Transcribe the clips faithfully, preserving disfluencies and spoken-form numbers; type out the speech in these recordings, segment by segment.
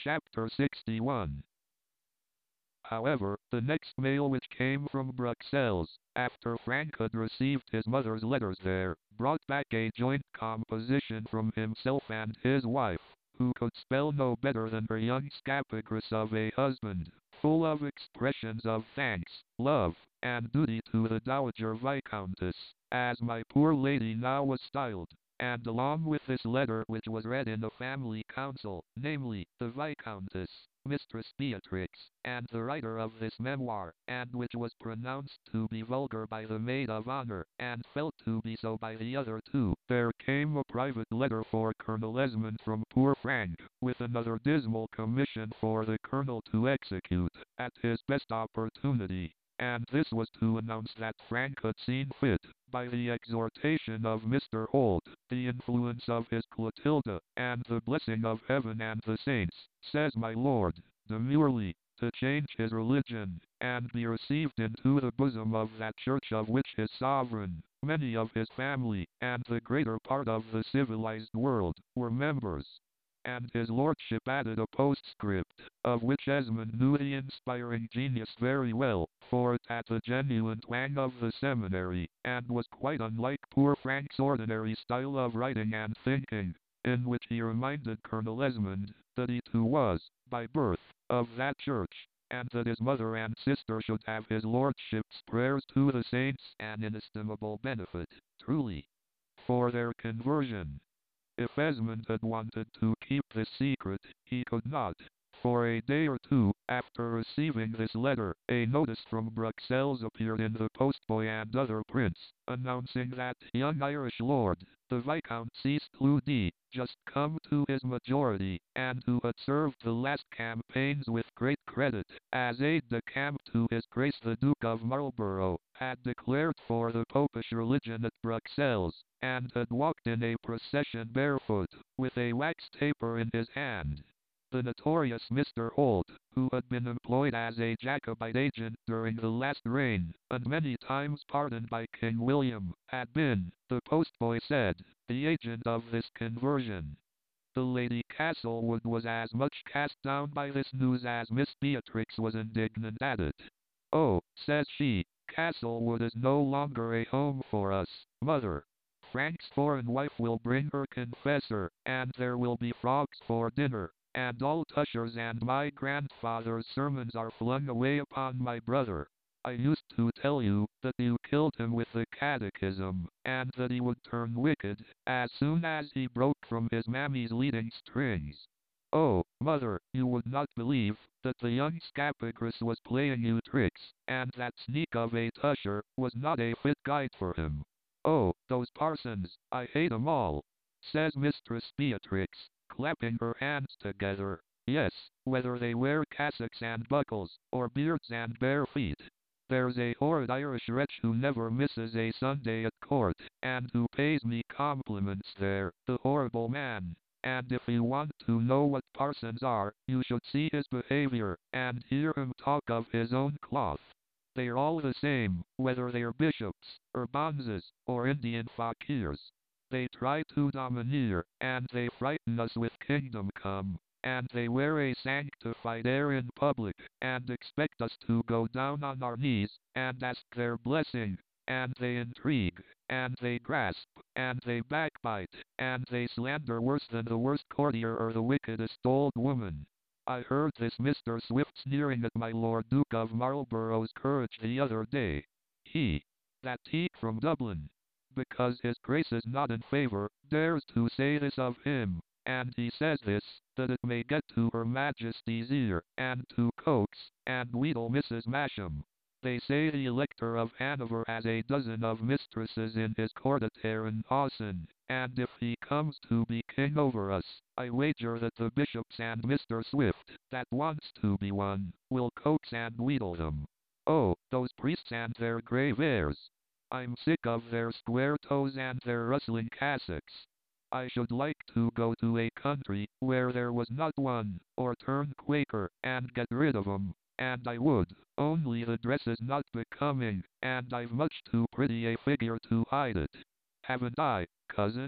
Chapter sixty-one. However, the next mail, which came from Bruxelles, after Frank had received his mother's letters there, brought back a joint composition from himself and his wife, who could spell no better than her young scapegrace of a husband, full of expressions of thanks, love, and duty to the Dowager Viscountess, as my poor lady now was styled. And along with this letter, which was read in the family council, namely, the Viscountess, Mistress Beatrix, and the writer of this memoir, and which was pronounced to be vulgar by the maid of honor, and felt to be so by the other two, there came a private letter for Colonel Esmond from poor Frank, with another dismal commission for the Colonel to execute, at his best opportunity. And this was to announce that Frank had seen fit, by the exhortation of Mister Holt, the influence of his Clotilda, and the blessing of heaven and the saints, says my lord, demurely, to change his religion, and be received into the bosom of that church of which his sovereign, many of his family, and the greater part of the civilized world, were members. And his lordship added a postscript, of which Esmond knew the inspiring genius very well, for it had the genuine twang of the seminary, and was quite unlike poor Frank's ordinary style of writing and thinking, in which he reminded Colonel Esmond that he too was, by birth, of that church, and that his mother and sister should have his lordship's prayers to the saints an inestimable benefit, truly, for their conversion. If Esmond had wanted to keep this secret, he could not. For a day or two after receiving this letter, a notice from Bruxelles appeared in the Postboy and other prints, announcing that young Irish lord, the Viscount Cloody, just come to his majority, and who had served the last campaigns with great credit, as aide-de-camp to his Grace the Duke of Marlborough, had declared for the Popish religion at Bruxelles, and had walked in a procession barefoot, with a wax taper in his hand. The notorious Mister Holt, who had been employed as a Jacobite agent during the last reign, and many times pardoned by King William, had been, the postboy said, the agent of this conversion. The Lady Castlewood was as much cast down by this news as Miss Beatrix was indignant at it. "Oh," says she, "Castlewood is no longer a home for us, mother. Frank's foreign wife will bring her confessor, and there will be frogs for dinner, and all Tusher's and my grandfather's sermons are flung away upon my brother. I used to tell you that you killed him with the catechism, and that he would turn wicked as soon as he broke from his mammy's leading strings. Oh, mother, you would not believe that the young scapegrace was playing you tricks, and that sneak of a Tusher was not a fit guide for him. Oh, those parsons, I hate 'em all," says Mistress Beatrix, clapping her hands together. "Yes, whether they wear cassocks and buckles, or beards and bare feet. There's a horrid Irish wretch who never misses a Sunday at court, and who pays me compliments there, the horrible man. And if you want to know what parsons are, you should see his behavior, and hear him talk of his own cloth. They're all the same, whether they're bishops, or bonzes, or Indian fakirs. They try to domineer, and they frighten us with kingdom come, and they wear a sanctified air in public, and expect us to go down on our knees, and ask their blessing, and they intrigue, and they grasp, and they backbite, and they slander worse than the worst courtier or the wickedest old woman. I heard this Mister Swift sneering at my Lord Duke of Marlborough's courage the other day. He, that teak from Dublin, because his grace is not in favour, dares to say this of him, and he says this, that it may get to Her Majesty's ear, and to coax, and wheedle Missus Masham. They say the Elector of Hanover has a dozen of mistresses in his court at Herrenhausen, and if he comes to be king over us, I wager that the bishops and Mister Swift, that wants to be one, will coax and wheedle them. Oh, those priests and their grave airs! I'm sick of their square toes and their rustling cassocks. I should like to go to a country where there was not one, or turn Quaker, and get rid of 'em, and I would, only the dress is not becoming, and I've much too pretty a figure to hide it. Haven't I, cousin?"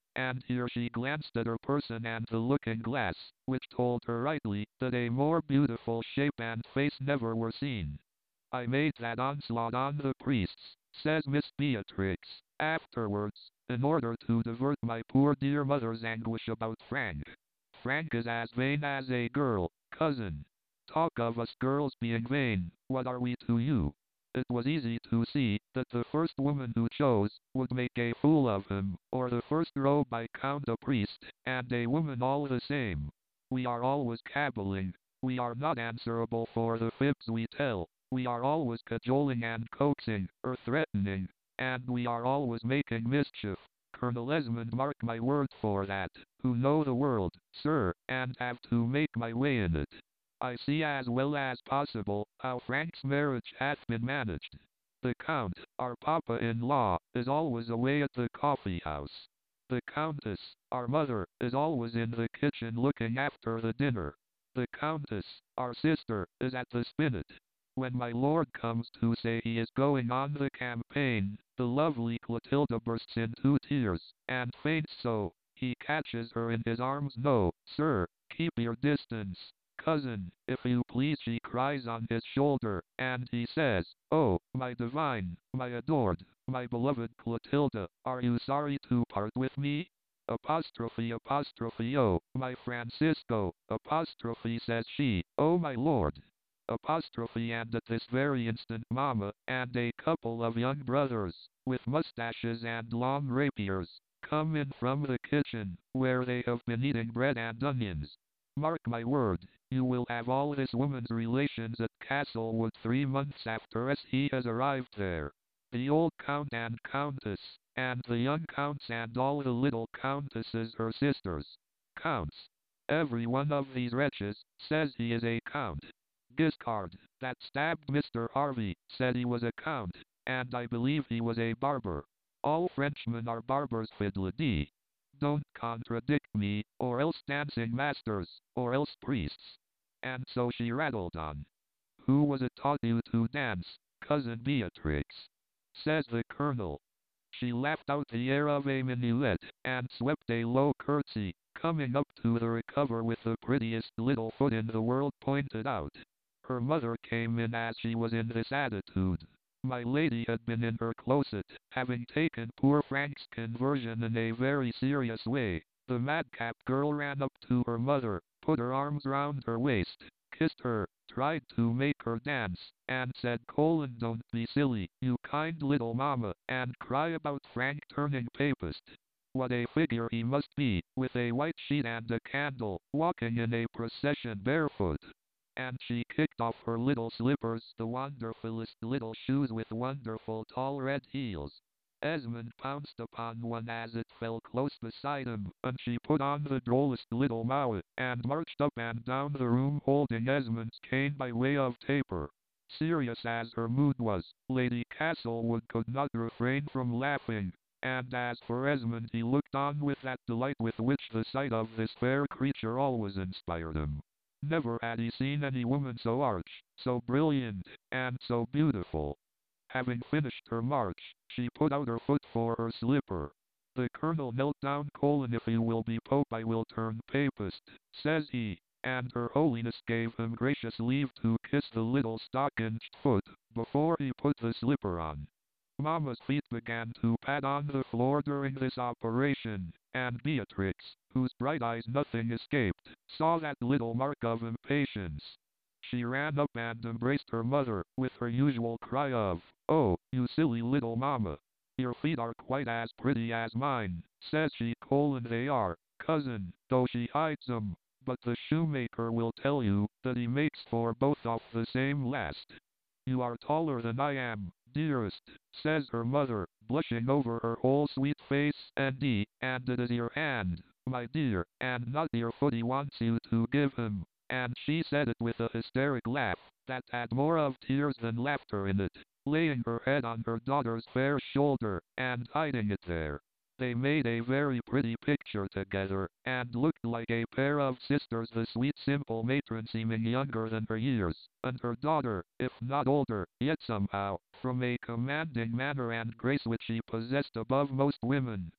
and here she glanced at her person and the looking-glass, which told her rightly that a more beautiful shape and face never were seen. I made that onslaught on the priests, says Miss Beatrix, afterwards, in order to divert my poor dear mother's anguish about Frank. Frank is as vain as a girl, cousin. Talk of us girls being vain, what are we to you? It was easy to see that the first woman who chose would make a fool of him, or the first row by count a priest, and a woman all the same. We are always caballing. We are not answerable for the fibs we tell. We are always cajoling and coaxing, or threatening, and we are always making mischief. Colonel Esmond, mark my word for that, who know the world, sir, and have to make my way in it. I see as well as possible how Frank's marriage hath been managed. The Count, our papa-in-law, is always away at the coffee-house. The Countess, our mother, is always in the kitchen looking after the dinner. The Countess, our sister, is at the spinet. When my lord comes to say he is going on the campaign, the lovely Clotilda bursts into tears, and faints so, he catches her in his arms. No, sir, keep your distance. Cousin, if you please, she cries on his shoulder, and he says, oh, my divine, my adored, my beloved Clotilda, are you sorry to part with me? Apostrophe, apostrophe, oh, my Francisco, apostrophe, says she, oh, my lord. Apostrophe, and at this very instant mamma, and a couple of young brothers, with mustaches and long rapiers, come in from the kitchen, where they have been eating bread and onions. Mark my word, you will have all this woman's relations at Castlewood three months after as he has arrived there. The old Count and Countess, and the young Counts and all the little Countesses her sisters. Counts. Every one of these wretches says he is a Count. Giscard, that stabbed Mister Harvey, said he was a Count, and I believe he was a barber. All Frenchmen are barbers, fiddle-dee. Don't contradict me, or else dancing masters, or else priests. And so she rattled on. Who was it taught you to dance, cousin Beatrix? Says the Colonel. She laughed out the air of a minuet, and swept a low curtsy, coming up to the recover with the prettiest little foot in the world pointed out. Her mother came in as she was in this attitude. My lady had been in her closet, having taken poor Frank's conversion in a very serious way. The madcap girl ran up to her mother, put her arms round her waist, kissed her, tried to make her dance, and said, Colin, don't be silly, you kind little mamma, and cry about Frank turning papist. What a figure he must be, with a white sheet and a candle, walking in a procession barefoot. And she kicked off her little slippers, the wonderfulest little shoes with wonderful tall red heels. Esmond pounced upon one as it fell close beside him, and she put on the drollest little mow, and marched up and down the room holding Esmond's cane by way of taper. Serious as her mood was, Lady Castlewood could not refrain from laughing, and as for Esmond, he looked on with that delight with which the sight of this fair creature always inspired him. Never had he seen any woman so arch, so brilliant, and so beautiful. Having finished her march, she put out her foot for her slipper. The Colonel knelt down. Colin, if you will be Pope, I will turn papist, says he, and her Holiness gave him gracious leave to kiss the little stockinged foot, before he put the slipper on. Mamma's feet began to pad on the floor during this operation, and Beatrix, whose bright eyes nothing escaped, saw that little mark of impatience. She ran up and embraced her mother, with her usual cry of, oh, you silly little mamma. Your feet are quite as pretty as mine, says she. Colin, they are, cousin, though she hides them, but the shoemaker will tell you that he makes for both off the same last. You are taller than I am, dearest, says her mother, blushing over her whole sweet face, and he, and it is your hand, my dear, and not your foot he wants you to give him. And she said it with a hysteric laugh, that had more of tears than laughter in it, laying her head on her daughter's fair shoulder, and hiding it there. They made a very pretty picture together, and looked like a pair of sisters, the sweet simple matron seeming younger than her years, and her daughter, if not older, yet somehow, from a commanding manner and grace which she possessed above most women,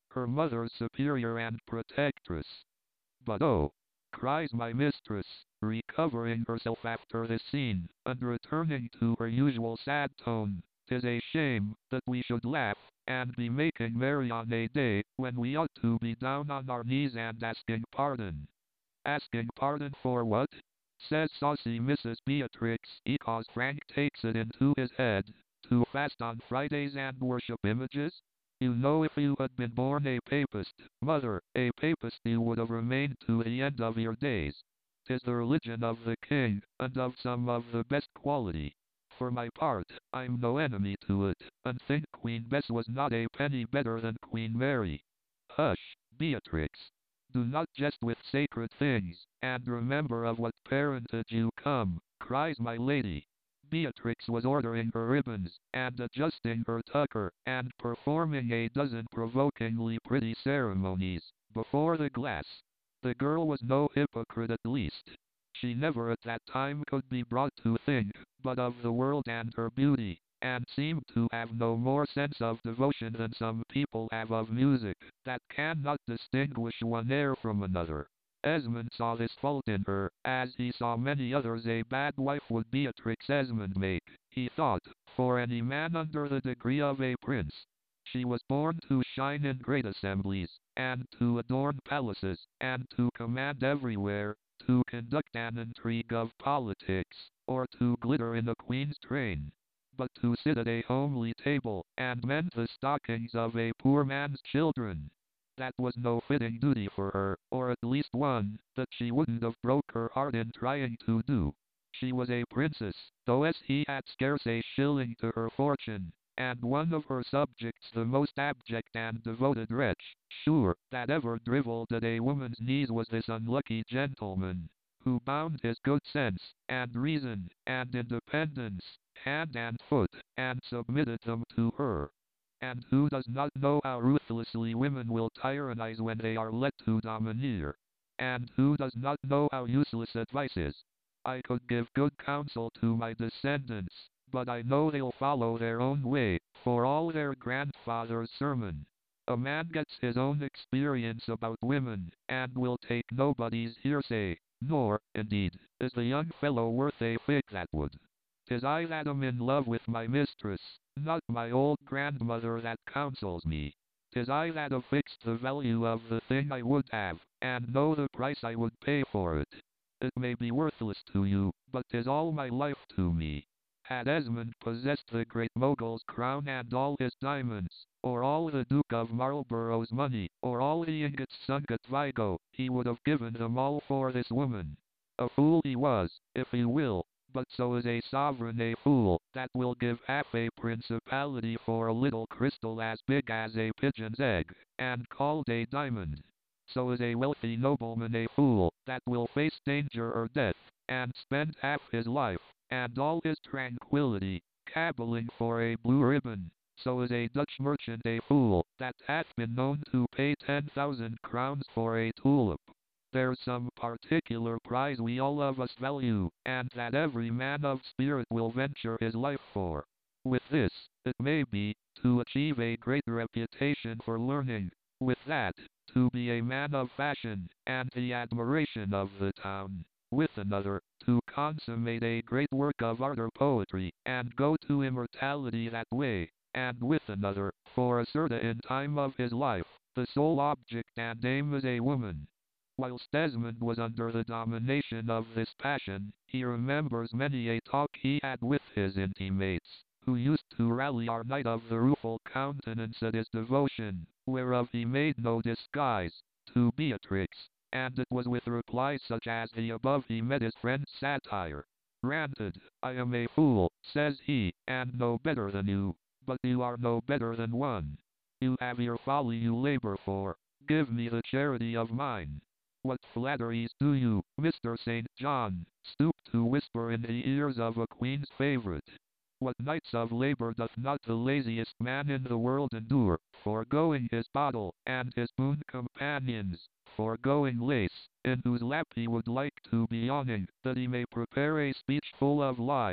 her mother's superior and protectress. But oh, cries my mistress, recovering herself after this scene, and returning to her usual sad tone, "'tis a shame that we should laugh, and be making merry on a day, when we ought to be down on our knees and asking pardon." "Asking pardon for what?" says saucy Missus Beatrix, "'cause Frank takes it into his head to fast on Fridays and worship images? You know if you had been born a papist, mother, a papist you would have remained to the end of your days. 'Tis the religion of the king, and of some of the best quality. For my part, I'm no enemy to it, and think Queen Bess was not a penny better than Queen Mary." "Hush, Beatrix! Do not jest with sacred things, and remember of what parentage you come," cries my lady. Beatrix was ordering her ribbons, and adjusting her tucker, and performing a dozen provokingly pretty ceremonies, before the glass. The girl was no hypocrite at least. She never at that time could be brought to think but of the world and her beauty, and seemed to have no more sense of devotion than some people have of music, that cannot distinguish one air from another. Esmond saw this fault in her, as he saw many others a bad wife would Beatrix Esmond make, he thought, for any man under the degree of a prince. She was born to shine in great assemblies, and to adorn palaces, and to command everywhere, to conduct an intrigue of politics, or to glitter in a queen's train. But to sit at a homely table, and mend the stockings of a poor man's children, that was no fitting duty for her, or at least one that she wouldn't have broke her heart in trying to do. She was a princess, though as he had scarce a shilling to her fortune, and one of her subjects the most abject and devoted wretch, sure, that ever drivelled at a woman's knees was this unlucky gentleman, who bound his good sense, and reason, and independence, hand and foot, and submitted them to her. And who does not know how ruthlessly women will tyrannize when they are let to domineer? And who does not know how useless advice is? I could give good counsel to my descendants, but I know they'll follow their own way, for all their grandfather's sermon. A man gets his own experience about women, and will take nobody's hearsay, nor, indeed, is the young fellow worth a fig that would. 'Tis I that am in love with my mistress, not my old grandmother that counsels me. 'Tis I that have fixed the value of the thing I would have, and know the price I would pay for it. It may be worthless to you, but 'tis all my life to me. Had Esmond possessed the Great Mogul's crown and all his diamonds, or all the Duke of Marlborough's money, or all the ingots sunk at Vigo, he would have given them all for this woman. A fool he was, if you will, but so is a sovereign a fool, that will give half a principality for a little crystal as big as a pigeon's egg, and called a diamond. So is a wealthy nobleman a fool, that will face danger or death, and spend half his life, and all his tranquillity, caballing for a blue ribbon. So is a Dutch merchant a fool, that hath been known to pay ten thousand crowns for a tulip. There's some particular prize we all of us value, and that every man of spirit will venture his life for. With this, it may be, to achieve a great reputation for learning. With that, to be a man of fashion, and the admiration of the town. With another, to consummate a great work of art or poetry, and go to immortality that way. And with another, for a certain time of his life, the sole object and aim is a woman. Whilst Esmond was under the domination of this passion, he remembers many a talk he had with his intimates, who used to rally our knight of the rueful countenance at his devotion, whereof he made no disguise, to Beatrix, and it was with replies such as the above he met his friend's satire. "Granted, I am a fool," says he, "and no better than you, but you are no better than one. You have your folly you labor for, give me the charity of mine. What flatteries do you, Mister Saint John, stoop to whisper in the ears of a queen's favourite? What nights of labour doth not the laziest man in the world endure, foregoing his bottle, and his boon companions, foregoing lace, in whose lap he would like to be yawning, that he may prepare a speech full of lies,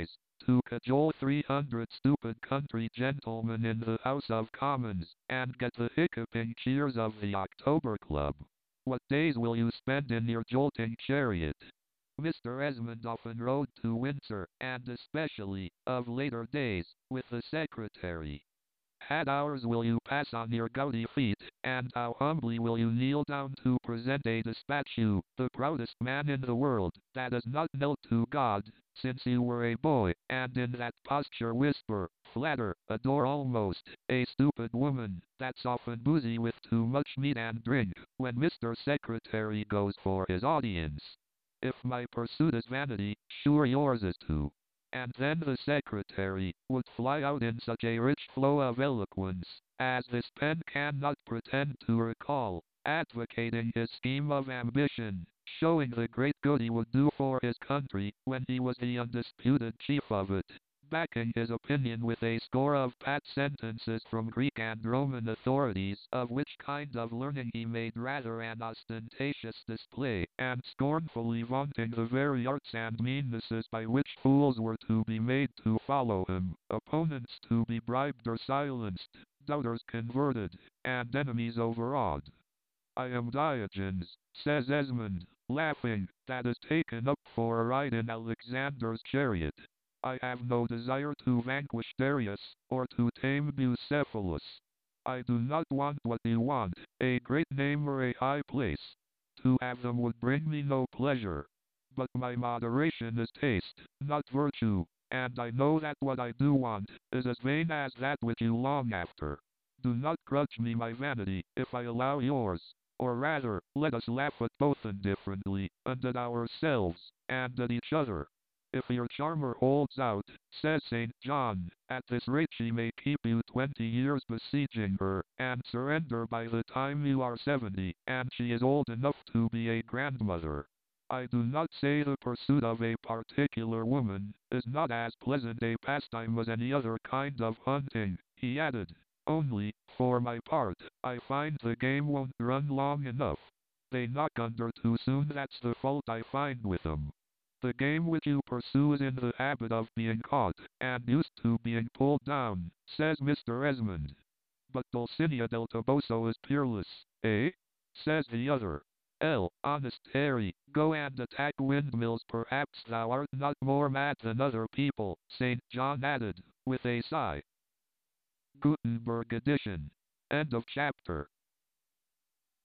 to cajole three hundred stupid country gentlemen in the House of Commons, and get the hiccuping cheers of the October Club. What days will you spend in your jolting chariot? Mister Esmond often rode to Windsor, and especially, of later days, with the secretary. Had hours will you pass on your gouty feet, and how humbly will you kneel down to present a dispatch you, the proudest man in the world, that has not knelt to God, since you were a boy, and in that posture whisper, flatter, adore almost, a stupid woman, that's often boozy with too much meat and drink, when Mister Secretary goes for his audience. If my pursuit is vanity, sure yours is too. And then the secretary would fly out in such a rich flow of eloquence, as this pen cannot pretend to recall, advocating his scheme of ambition, showing the great good he would do for his country when he was the undisputed chief of it, backing his opinion with a score of pat sentences from Greek and Roman authorities, of which kind of learning he made rather an ostentatious display, and scornfully vaunting the very arts and meannesses by which fools were to be made to follow him, opponents to be bribed or silenced, doubters converted, and enemies overawed. I am Diogenes, says Esmond, laughing, that is taken up for a ride in Alexander's chariot. I have no desire to vanquish Darius, or to tame Bucephalus. I do not want what you want, a great name or a high place. To have them would bring me no pleasure. But my moderation is taste, not virtue, and I know that what I do want is as vain as that which you long after. Do not grudge me my vanity, if I allow yours. Or rather, let us laugh at both indifferently, and at ourselves, and at each other. If your charmer holds out, says Saint John, at this rate she may keep you twenty years besieging her, and surrender by the time you are seventy, and she is old enough to be a grandmother. I do not say the pursuit of a particular woman is not as pleasant a pastime as any other kind of hunting, he added. Only, for my part, I find the game won't run long enough. They knock under too soon, that's the fault I find with them. The game which you pursue is in the habit of being caught, and used to being pulled down, says Mister Esmond. But Dulcinea del Toboso is peerless, eh? Says the other. L, honest Harry, go and attack windmills, perhaps thou art not more mad than other people, Saint John added, with a sigh. Gutenberg edition. End of chapter.